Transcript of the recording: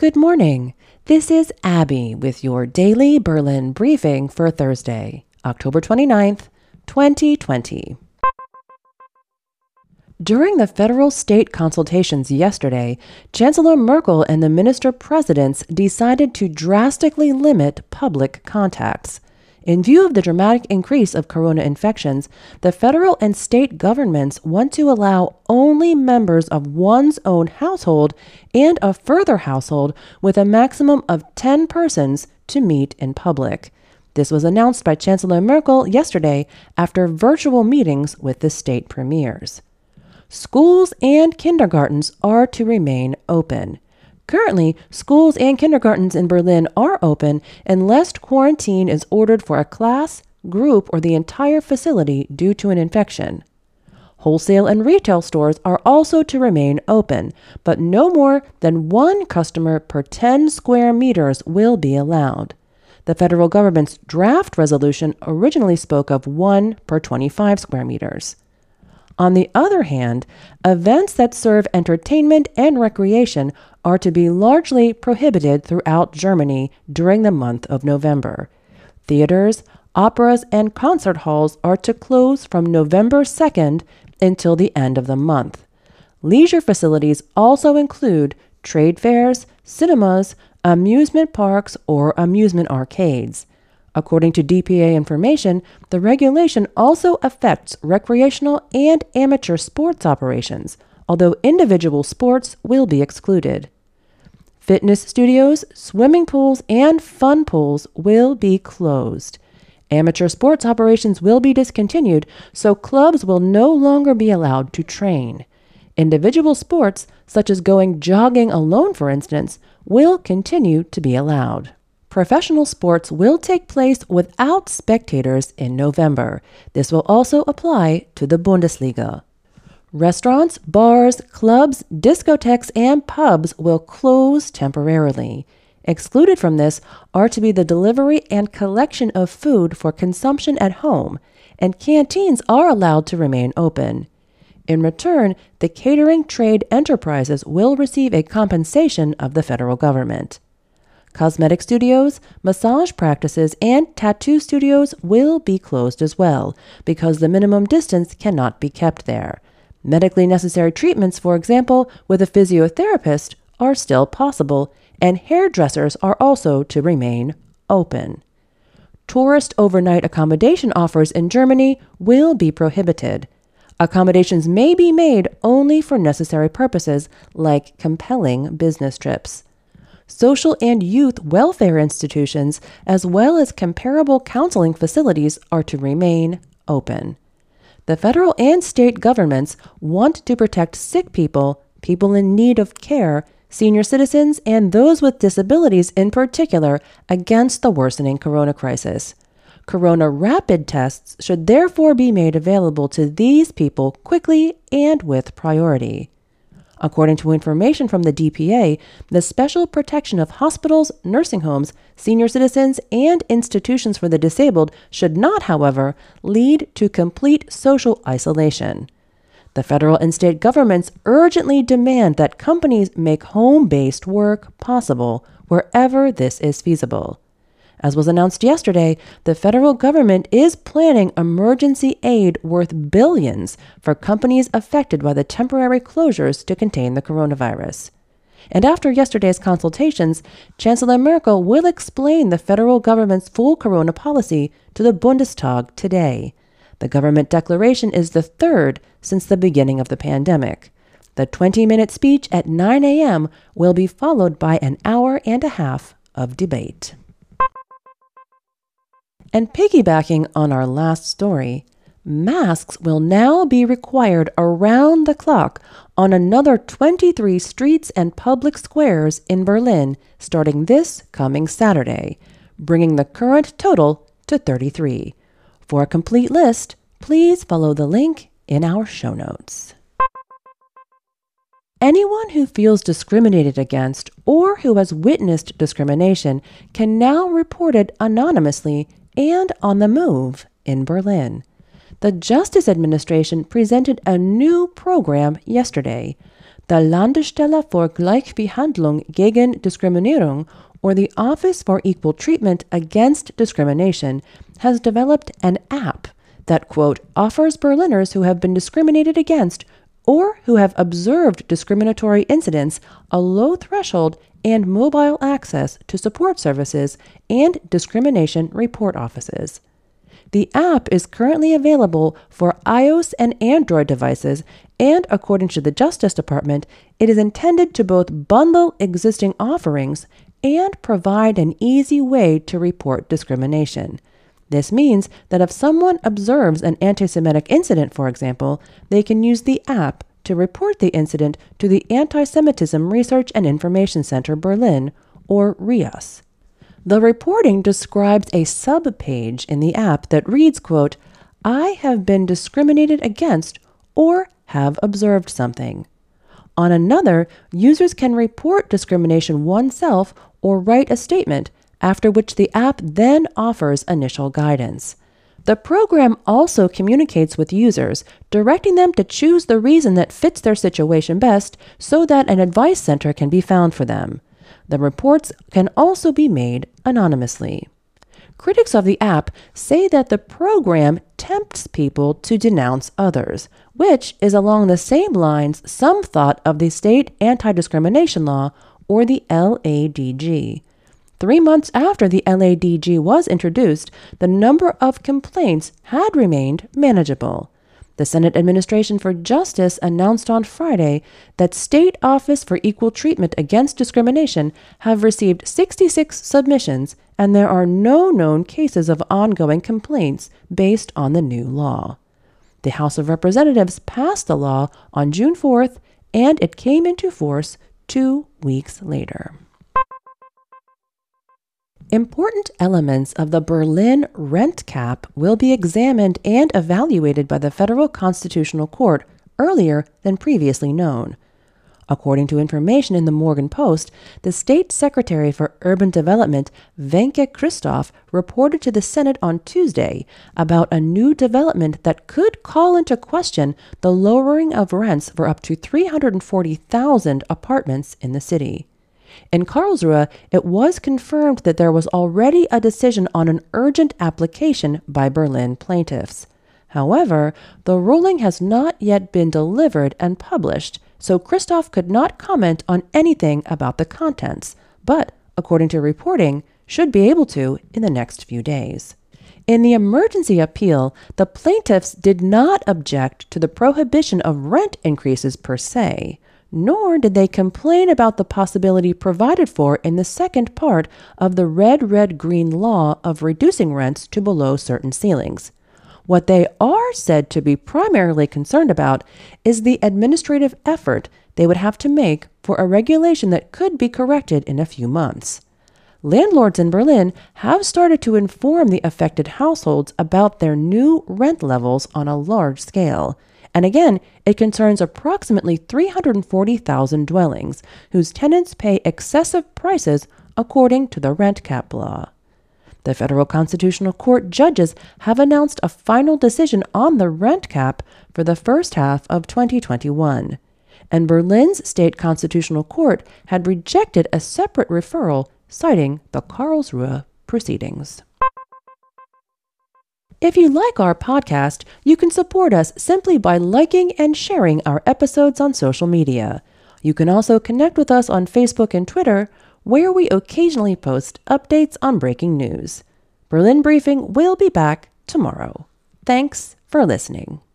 Good morning. This is Abby with your daily Berlin briefing for Thursday, October 29th, 2020. During the federal-state consultations yesterday, Chancellor Merkel and the minister-presidents decided to drastically limit public contacts. In view of the dramatic increase of corona infections, the federal and state governments want to allow only members of one's own household and a further household with a maximum of 10 persons to meet in public. This was announced by Chancellor Merkel yesterday after virtual meetings with the state premiers. Schools and kindergartens are to remain open. Currently, schools and kindergartens in Berlin are open unless quarantine is ordered for a class, group, or the entire facility due to an infection. Wholesale and retail stores are also to remain open, but no more than one customer per 10 square meters will be allowed. The federal government's draft resolution originally spoke of 1 per 25 square meters. On the other hand, events that serve entertainment and recreation are to be largely prohibited throughout Germany during the month of November. Theaters, operas, and concert halls are to close from November 2nd until the end of the month. Leisure facilities also include trade fairs, cinemas, amusement parks, or amusement arcades. According to DPA information, the regulation also affects recreational and amateur sports operations, although individual sports will be excluded. Fitness studios, swimming pools, and fun pools will be closed. Amateur sports operations will be discontinued, so clubs will no longer be allowed to train. Individual sports, such as going jogging alone, for instance, will continue to be allowed. Professional sports will take place without spectators in November. This will also apply to the Bundesliga. Restaurants, bars, clubs, discotheques, and pubs will close temporarily. Excluded from this are to be the delivery and collection of food for consumption at home, and canteens are allowed to remain open. In return, the catering trade enterprises will receive a compensation of the federal government. Cosmetic studios, massage practices, and tattoo studios will be closed as well, because the minimum distance cannot be kept there. Medically necessary treatments, for example, with a physiotherapist, are still possible, and hairdressers are also to remain open. Tourist overnight accommodation offers in Germany will be prohibited. Accommodations may be made only for necessary purposes, like compelling business trips. Social and youth welfare institutions, as well as comparable counseling facilities, are to remain open. The federal and state governments want to protect sick people, people in need of care, senior citizens, and those with disabilities in particular against the worsening corona crisis. Corona rapid tests should therefore be made available to these people quickly and with priority. According to information from the DPA, the special protection of hospitals, nursing homes, senior citizens, and institutions for the disabled should not, however, lead to complete social isolation. The federal and state governments urgently demand that companies make home-based work possible wherever this is feasible. As was announced yesterday, the federal government is planning emergency aid worth billions for companies affected by the temporary closures to contain the coronavirus. And after yesterday's consultations, Chancellor Merkel will explain the federal government's full corona policy to the Bundestag today. The government declaration is the third since the beginning of the pandemic. The 20-minute speech at 9 a.m. will be followed by an hour and a half of debate. And piggybacking on our last story, masks will now be required around the clock on another 23 streets and public squares in Berlin starting this coming Saturday, bringing the current total to 33. For a complete list, please follow the link in our show notes. Anyone who feels discriminated against or who has witnessed discrimination can now report it anonymously and on the move in Berlin. The Justice Administration presented a new program yesterday. The Landesstelle für Gleichbehandlung gegen Diskriminierung, or the Office for Equal Treatment Against Discrimination, has developed an app that, quote, offers Berliners who have been discriminated against or who have observed discriminatory incidents a low threshold and mobile access to support services and discrimination report offices. The app is currently available for iOS and Android devices, and according to the Justice Department, it is intended to both bundle existing offerings and provide an easy way to report discrimination. This means that if someone observes an anti-Semitic incident, for example, they can use the app to report the incident to the Anti-Semitism Research and Information Center Berlin, or RIAS. The reporting describes a sub-page in the app that reads, quote, I have been discriminated against or have observed something. On another, users can report discrimination oneself or write a statement, after which the app then offers initial guidance. The program also communicates with users, directing them to choose the reason that fits their situation best so that an advice center can be found for them. The reports can also be made anonymously. Critics of the app say that the program tempts people to denounce others, which is along the same lines some thought of the state anti-discrimination law, or the LADG. 3 months after the LADG was introduced, the number of complaints had remained manageable. The Senate Administration for Justice announced on Friday that State Office for Equal Treatment Against Discrimination have received 66 submissions, and there are no known cases of ongoing complaints based on the new law. The House of Representatives passed the law on June 4th, and it came into force 2 weeks later. Important elements of the Berlin rent cap will be examined and evaluated by the Federal Constitutional Court earlier than previously known. According to information in the Morgen Post, the State Secretary for Urban Development, Wenke Christoph, reported to the Senate on Tuesday about a new development that could call into question the lowering of rents for up to 340,000 apartments in the city. In Karlsruhe, it was confirmed that there was already a decision on an urgent application by Berlin plaintiffs. However, the ruling has not yet been delivered and published, so Christoph could not comment on anything about the contents, but, according to reporting, should be able to in the next few days. In the emergency appeal, the plaintiffs did not object to the prohibition of rent increases per se, nor did they complain about the possibility provided for in the second part of the red-red-green law of reducing rents to below certain ceilings. What they are said to be primarily concerned about is the administrative effort they would have to make for a regulation that could be corrected in a few months. Landlords in Berlin have started to inform the affected households about their new rent levels on a large scale. And again, it concerns approximately 340,000 dwellings whose tenants pay excessive prices according to the rent cap law. The Federal Constitutional Court judges have announced a final decision on the rent cap for the first half of 2021. And Berlin's State Constitutional Court had rejected a separate referral, citing the Karlsruhe proceedings. If you like our podcast, you can support us simply by liking and sharing our episodes on social media. You can also connect with us on Facebook and Twitter, where we occasionally post updates on breaking news. Berlin Briefing will be back tomorrow. Thanks for listening.